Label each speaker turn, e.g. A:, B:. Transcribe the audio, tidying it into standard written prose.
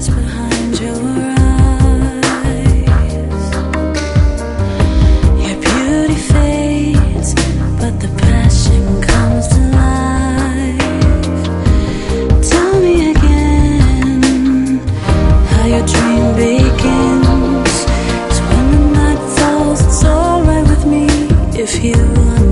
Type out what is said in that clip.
A: behind your eyes. Your beauty fades, but the passion comes to life. Tell me again how your dream begins. 'Cause when the night falls, it's alright with me if you